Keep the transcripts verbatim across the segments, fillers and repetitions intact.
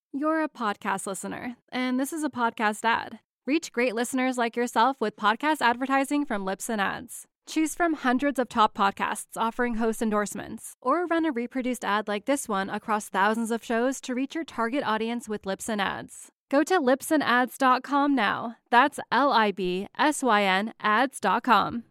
You're a podcast listener, and this is a podcast ad. Reach great listeners like yourself with podcast advertising from Libsyn Ads. Choose from hundreds of top podcasts offering host endorsements, or run a reproduced ad like this one across thousands of shows to reach your target audience with Libsyn Ads. Go to libsyn ads dot com now. That's L I B S Y N ads dot com.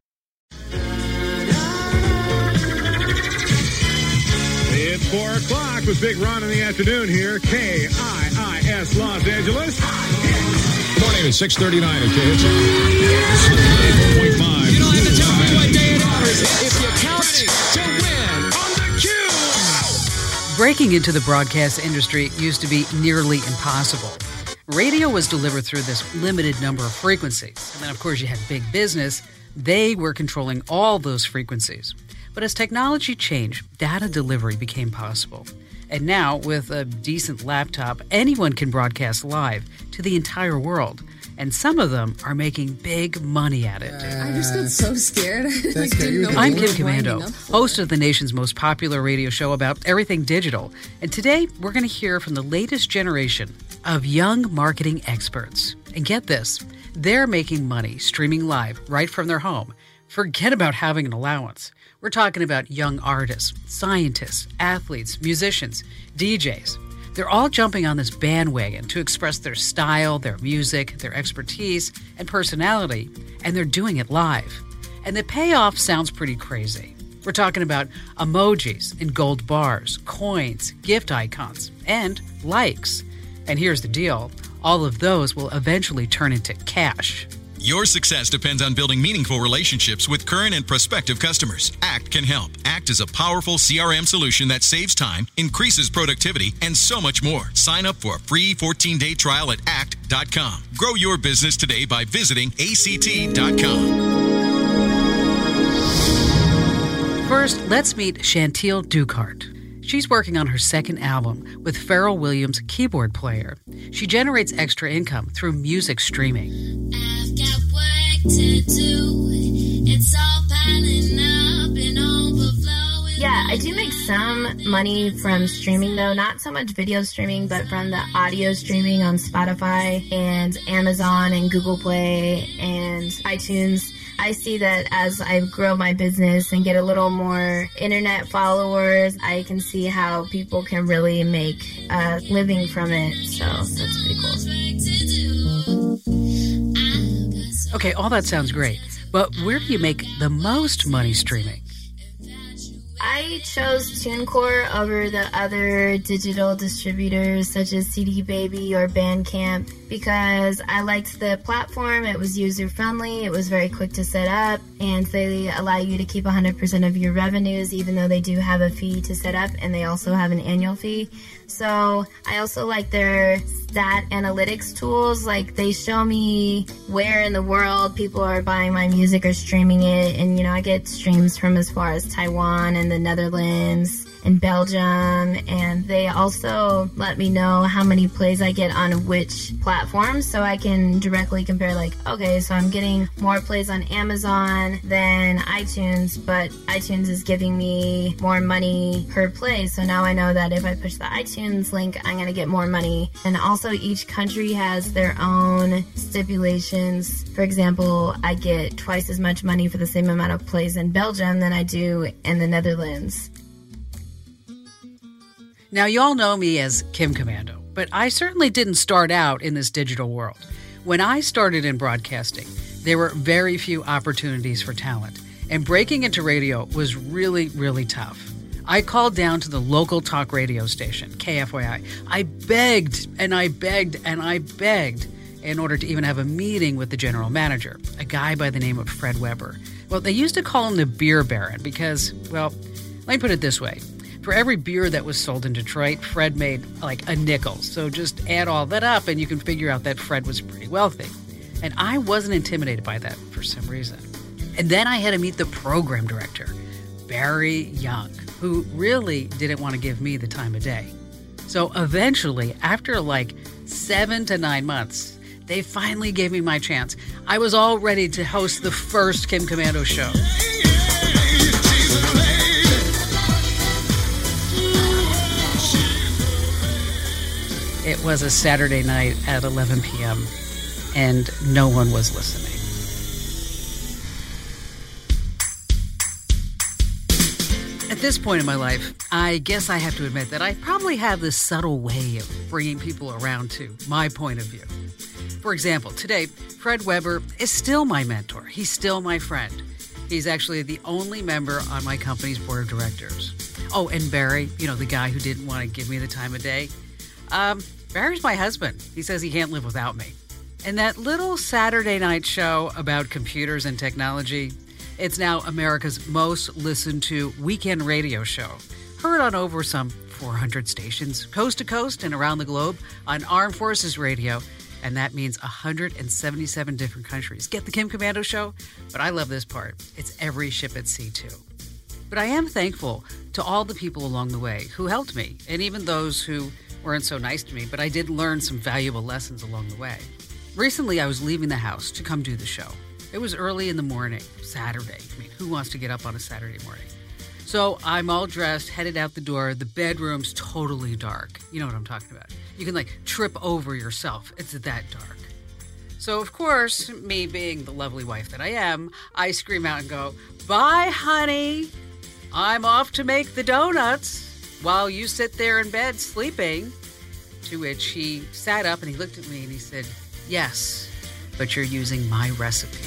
It's four o'clock with Big Ron in the afternoon here. K I I S Los Angeles. Morning at six thirty-nine at K H eight point five. You don't have to tell me what day it is if you count to win on the cue. Breaking into the broadcast industry used to be nearly impossible. Radio was delivered through this limited number of frequencies. And then, of course, you had big business. They were controlling all those frequencies. But as technology changed, data delivery became possible. And now, with a decent laptop, anyone can broadcast live to the entire world. And some of them are making big money at it. I just got so scared. like, didn't know I'm what Kim we were Komando, lining up for. host of the nation's most popular radio show about everything digital. And today, we're going to hear from the latest generation of young marketing experts. And get this, they're making money streaming live right from their home. Forget about having an allowance. We're talking about young artists, scientists, athletes, musicians, D Js. They're all jumping on this bandwagon to express their style, their music, their expertise, and personality, and they're doing it live. And the payoff sounds pretty crazy. We're talking about emojis in gold bars, coins, gift icons, and likes. And here's the deal. All of those will eventually turn into cash. Your success depends on building meaningful relationships with current and prospective customers. ACT can help. ACT is a powerful C R M solution that saves time, increases productivity, and so much more. Sign up for a free fourteen-day trial at act dot com. Grow your business today by visiting A C T dot com. First, let's meet Chantil Ducart. She's working on her second album with Pharrell Williams' keyboard player. She generates extra income through music streaming. I've got work to do. It's all piling up and overflowing. Yeah, I do make some money from streaming, though. Not so much video streaming, but from the audio streaming on Spotify and Amazon and Google Play and iTunes. I see that as I grow my business and get a little more internet followers, I can see how people can really make a living from it. So that's pretty cool. Okay, all that sounds great, but where do you make the most money streaming? I chose TuneCore over the other digital distributors such as C D Baby or Bandcamp because I liked the platform. It was user-friendly, it was very quick to set up, and they allow you to keep one hundred percent of your revenues even though they do have a fee to set up and they also have an annual fee. So I also like their stat analytics tools. Like they show me where in the world people are buying my music or streaming it, and you know I get streams from as far as Taiwan and the Netherlands and Belgium, and they also let me know how many plays I get on which platform, so I can directly compare, like, okay, so I'm getting more plays on Amazon than iTunes, but iTunes is giving me more money per play, so now I know that if I push the iTunes link, I'm going to get more money. And also each country has their own stipulations. For example, I get twice as much money for the same amount of plays in Belgium than I do in the Netherlands. Now, you all know me as Kim Komando, but I certainly didn't start out in this digital world. When I started in broadcasting, there were very few opportunities for talent, and breaking into radio was really, really tough. I called down to the local talk radio station, K F Y I. I begged and I begged and I begged in order to even have a meeting with the general manager, a guy by the name of Fred Weber. Well, they used to call him the Beer Baron because, well, let me put it this way. For every beer that was sold in Detroit, Fred made like a nickel. So just add all that up and you can figure out that Fred was pretty wealthy. And I wasn't intimidated by that for some reason. And then I had to meet the program director, Barry Young, who really didn't want to give me the time of day. So eventually, after like seven to nine months, they finally gave me my chance. I was all ready to host the first Kim Komando show. it was a Saturday night at eleven p.m. and no one was listening. At this point in my life, I guess I have to admit that I probably have this subtle way of bringing people around to my point of view. For example, today, Fred Weber is still my mentor. He's still my friend. He's actually the only member on my company's board of directors. Oh, and Barry, you know, the guy who didn't want to give me the time of day. Um, Barry's my husband. He says he can't live without me. And that little Saturday night show about computers and technology, it's now America's most listened to weekend radio show. Heard on over some four hundred stations, coast to coast and around the globe on Armed Forces Radio. And that means one hundred seventy-seven different countries. Get the Kim Komando Show? But I love this part. It's every ship at sea, too. But I am thankful to all the people along the way who helped me, and even those who weren't so nice to me, but I did learn some valuable lessons along the way. Recently, I was leaving the house to come do the show. It was early in the morning, Saturday. I mean, who wants to get up on a Saturday morning? So I'm all dressed, headed out the door. The bedroom's totally dark. You know what I'm talking about. You can, like, trip over yourself. It's that dark. So, of course, me being the lovely wife that I am, I scream out and go, "Bye, honey. I'm off to make the donuts while you sit there in bed sleeping." To which he sat up and he looked at me and he said, "Yes, but you're using my recipe."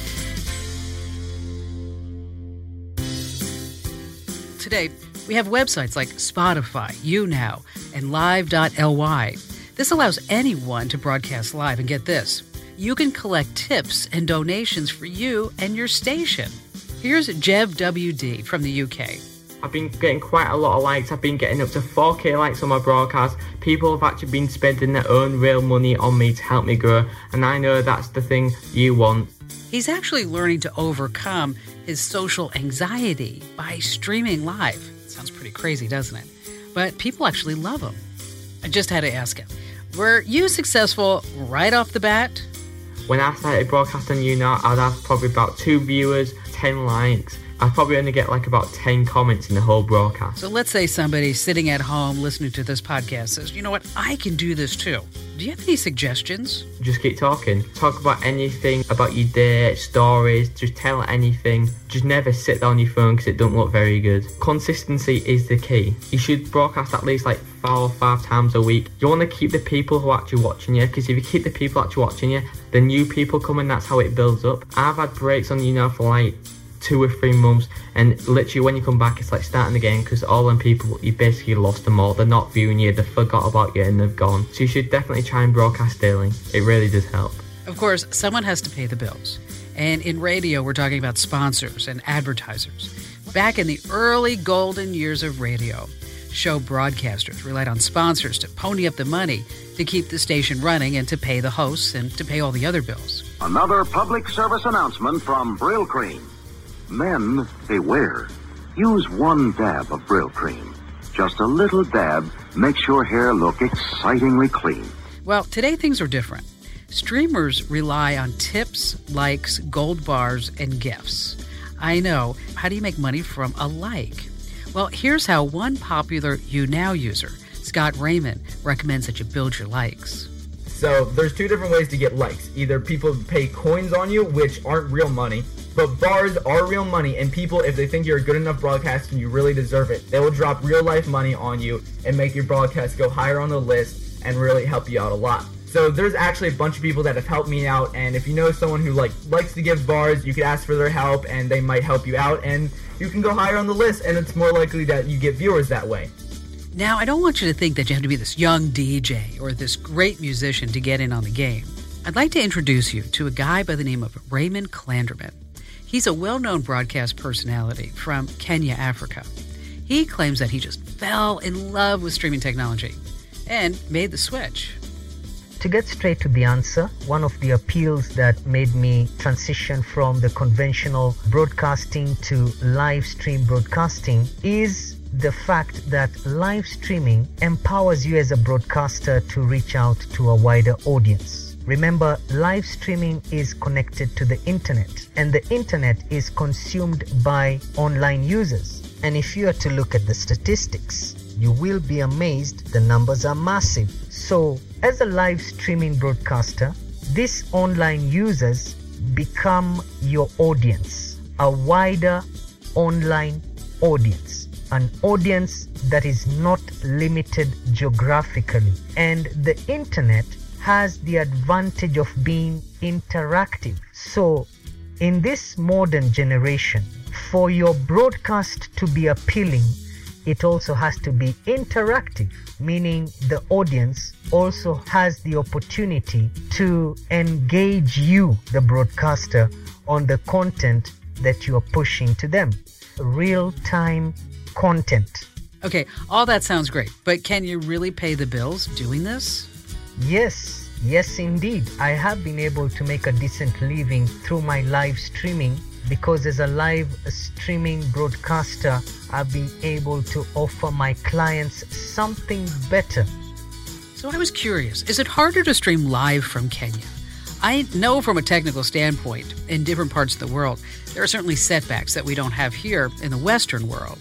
Today, we have websites like Spotify, YouNow, and live dot L Y. This allows anyone to broadcast live, and get this, you can collect tips and donations for you and your station. Here's Jev W D from the U K. I've been getting quite a lot of likes. I've been getting up to four K likes on my broadcast. People have actually been spending their own real money on me to help me grow, and I know that's the thing you want. He's actually learning to overcome his social anxiety by streaming live. Sounds pretty crazy, doesn't it? But people actually love him. I just had to ask him, were you successful right off the bat? When I started broadcasting, you know, I'd have probably about two viewers, ten likes. I'd probably only get like about ten comments in the whole broadcast. So let's say somebody sitting at home listening to this podcast says, you know what, I can do this too. Do you have any suggestions? Just keep talking. Talk about anything, about your day, stories. Just tell anything. Just never sit down on your phone because it don't look very good. Consistency is the key. You should broadcast at least like four or five times a week. You want to keep the people who are actually watching you, because if you keep the people actually watching you, the new people come in, that's how it builds up. I've had breaks on, you know, for like two or three months, and literally when you come back it's like starting again, because all them people, you basically lost them all. They're not viewing you, they forgot about you and they've gone. So you should definitely try and broadcast daily. It really does help. Of course, someone has to pay the bills, and in radio we're talking about sponsors and advertisers. Back in the early golden years of radio, show broadcasters relied on sponsors to pony up the money to keep the station running and to pay the hosts and to pay all the other bills. Another public service announcement from Brill Cream. Men, beware. Use one dab of Brill Cream. Just a little dab makes your hair look excitingly clean. Well, today things are different. Streamers rely on tips, likes, gold bars, and gifts. I know. How do you make money from a like? Well, here's how one popular YouNow user, Scott Raymond, recommends that you build your likes. So there's two different ways to get likes. Either people pay coins on you, which aren't real money, but bars are real money, and people, if they think you're a good enough broadcaster and you really deserve it, they will drop real life money on you and make your broadcast go higher on the list and really help you out a lot. So there's actually a bunch of people that have helped me out, and if you know someone who like likes to give bars, you could ask for their help and they might help you out, and you can go higher on the list, and it's more likely that you get viewers that way. Now, I don't want you to think that you have to be this young D J or this great musician to get in on the game. I'd like to introduce you to a guy by the name of Raymond Klanderman. He's a well-known broadcast personality from Kenya, Africa. He claims that he just fell in love with streaming technology and made the switch. To get straight to the answer, one of the appeals that made me transition from the conventional broadcasting to live stream broadcasting is the fact that live streaming empowers you as a broadcaster to reach out to a wider audience. Remember, live streaming is connected to the internet, and the internet is consumed by online users. And if you are to look at the statistics, You will be amazed, the numbers are massive. So, as a live streaming broadcaster, these online users become your audience, a wider online audience, an audience that is not limited geographically. And the internet has the advantage of being interactive. So, in this modern generation, for your broadcast to be appealing, it also has to be interactive, meaning the audience also has the opportunity to engage you, the broadcaster, on the content that you are pushing to them. Real-time content. Okay, all that sounds great, but can you really pay the bills doing this? Yes, yes indeed. I have been able to make a decent living through my live streaming because as a live streaming broadcaster, I've been able to offer my clients something better. So I was curious, is it harder to stream live from Kenya? I know from a technical standpoint, in different parts of the world, there are certainly setbacks that we don't have here in the Western world.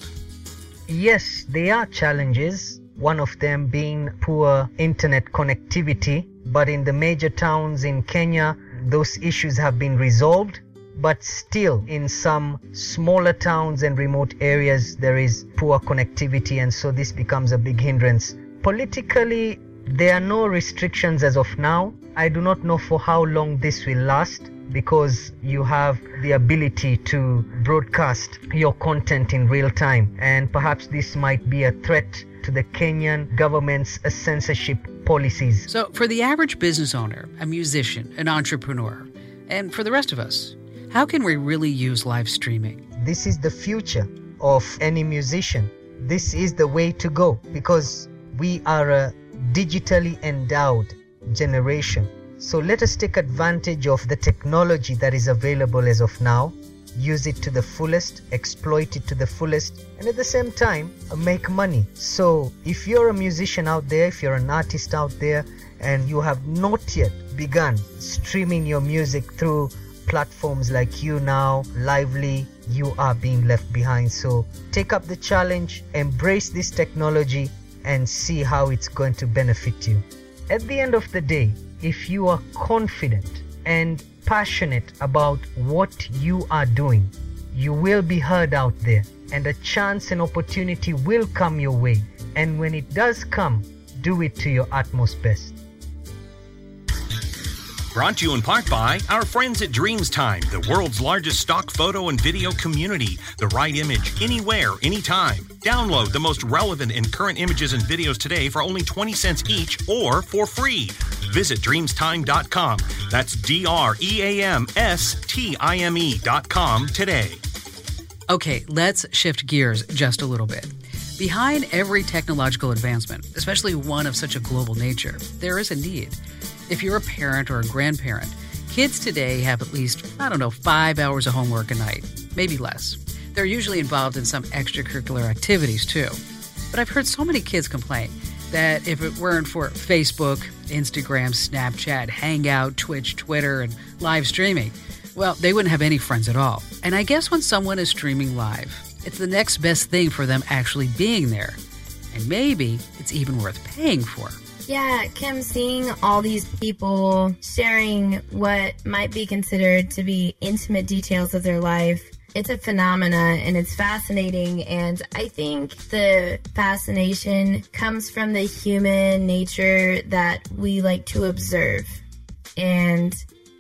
Yes, there are challenges, one of them being poor internet connectivity, but in the major towns in Kenya, those issues have been resolved. But still, in some smaller towns and remote areas, there is poor connectivity, and so this becomes a big hindrance. Politically, there are no restrictions as of now. I do not know for how long this will last, because you have the ability to broadcast your content in real time, and perhaps this might be a threat to the Kenyan government's censorship policies. So for the average business owner, a musician, an entrepreneur, and for the rest of us, how can we really use live streaming? This is the future of any musician. This is the way to go, because we are a digitally endowed generation. So let us take advantage of the technology that is available as of now, use it to the fullest, exploit it to the fullest, and at the same time, make money. So if you're a musician out there, if you're an artist out there, and you have not yet begun streaming your music through platforms like YouNow, Lively, you are being left behind. So take up the challenge, embrace this technology, and see how it's going to benefit you. At the end of the day, if you are confident and passionate about what you are doing, you will be heard out there, and a chance and opportunity will come your way. And when it does come, do it to your utmost best. Brought to you in part by our friends at Dreamstime, the world's largest stock photo and video community. The right image, anywhere, anytime. Download the most relevant and current images and videos today for only twenty cents each or for free. Visit dreamstime dot com. That's D R E A M S T I M E dot com today. Okay, let's shift gears just a little bit. Behind every technological advancement, especially one of such a global nature, there is a need. If you're a parent or a grandparent, kids today have at least, I don't know, five hours of homework a night, maybe less. They're usually involved in some extracurricular activities too. But I've heard so many kids complain that if it weren't for Facebook, Instagram, Snapchat, Hangout, Twitch, Twitter, and live streaming, well, they wouldn't have any friends at all. And I guess when someone is streaming live, it's the next best thing for them actually being there. And maybe it's even worth paying for. Yeah, Kim, seeing all these people sharing what might be considered to be intimate details of their life, it's a phenomena and it's fascinating. And I think the fascination comes from the human nature that we like to observe. And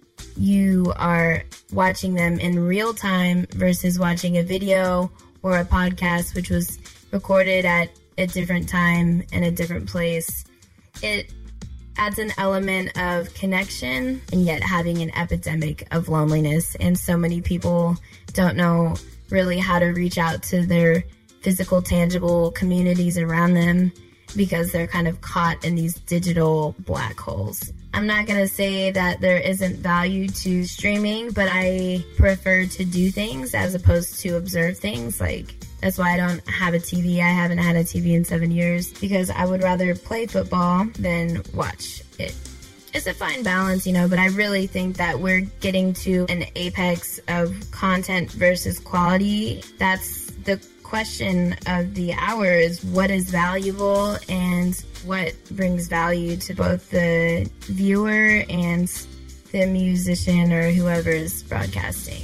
you are watching them in real time versus watching a video or a podcast, which was recorded at a different time and a different place. It adds an element of connection and yet having an epidemic of loneliness. And so many people don't know really how to reach out to their physical, tangible communities around them because they're kind of caught in these digital black holes. I'm not going to say that there isn't value to streaming, but I prefer to do things as opposed to observe things. Like, that's why I don't have a T V. I haven't had a T V in seven years because I would rather play football than watch it. It's a fine balance, you know, but I really think that we're getting to an apex of content versus quality. That's the question of the hour is what is valuable and what brings value to both the viewer and the musician or whoever's broadcasting.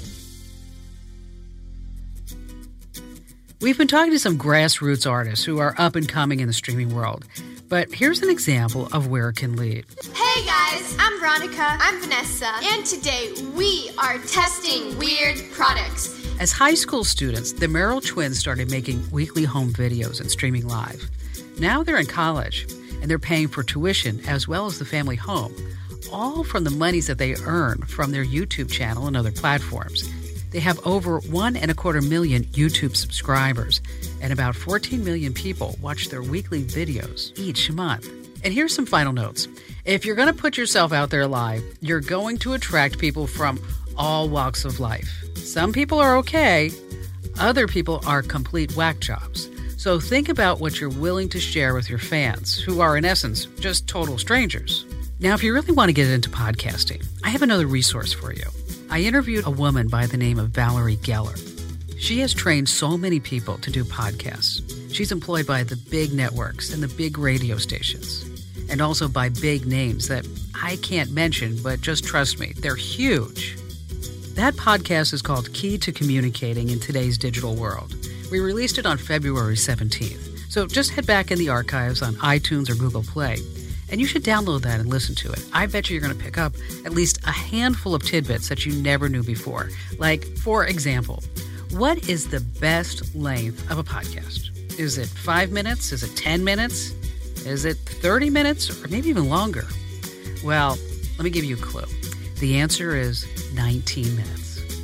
We've been talking to some grassroots artists who are up and coming in the streaming world, but here's an example of where it can lead. Hey guys, I'm Veronica. I'm Vanessa. And today we are testing weird products. As high school students, the Merrill twins started making weekly home videos and streaming live. Now they're in college, and they're paying for tuition as well as the family home, all from the monies that they earn from their YouTube channel and other platforms. They have over one and a quarter million YouTube subscribers, and about fourteen million people watch their weekly videos each month. And here's some final notes. If you're going to put yourself out there live, you're going to attract people from all walks of life. Some people are okay, other people are complete whack jobs. So think about what you're willing to share with your fans, who are in essence just total strangers. Now, if you really want to get into podcasting, I have another resource for you. I interviewed a woman by the name of Valerie Geller. She has trained so many people to do podcasts. She's employed by the big networks and the big radio stations, and also by big names that I can't mention, but just trust me, they're huge. That podcast is called Key to Communicating in Today's Digital World. We released it on February seventeenth, so just head back in the archives on iTunes or Google Play, and you should download that and listen to it. I bet you you're going to pick up at least a handful of tidbits that you never knew before. Like, for example, what is the best length of a podcast? Is it five minutes? Is it ten minutes? Is it thirty minutes? Or maybe even longer? Well, let me give you a clue. The answer is nineteen minutes.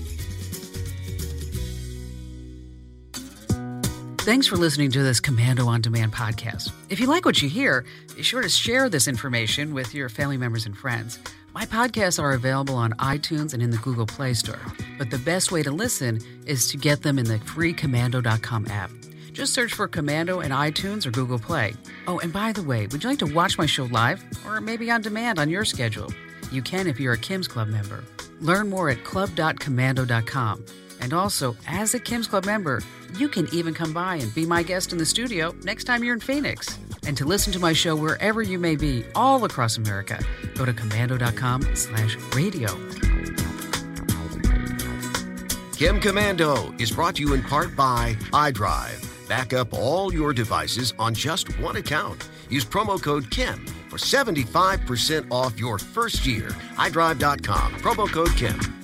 Thanks for listening to this Komando On Demand podcast. If you like what you hear, be sure to share this information with your family members and friends. My podcasts are available on iTunes and in the Google Play Store, but the best way to listen is to get them in the free Komando dot com app. Just search for Komando in iTunes or Google Play. Oh, and by the way, would you like to watch my show live or maybe on demand on your schedule? You can if you're a Kim's Club member. Learn more at club dot komando dot com. And also, as a Kim's Club member, you can even come by and be my guest in the studio next time you're in Phoenix. And to listen to my show wherever you may be, all across America, go to komando dot com slash radio. Kim Komando is brought to you in part by iDrive. Back up all your devices on just one account. Use promo code Kim for seventy-five percent off your first year. i drive dot com, promo code Kim.